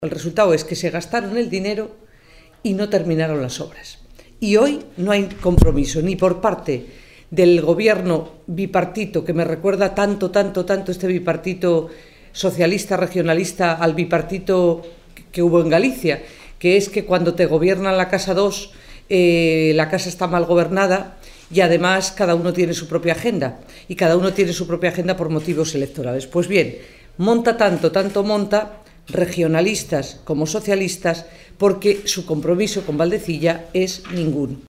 El resultado es que se gastaron el dinero y no terminaron las obras. Y hoy no hay compromiso ni por parte del gobierno bipartito, que me recuerda tanto este bipartito socialista regionalista al bipartito que hubo en Galicia, que es que cuando te gobiernan la casa 2, la casa está mal gobernada y además cada uno tiene su propia agenda, y cada uno tiene su propia agenda por motivos electorales. Pues bien, monta tanto monta, regionalistas como socialistas, porque su compromiso con Valdecilla es ninguno.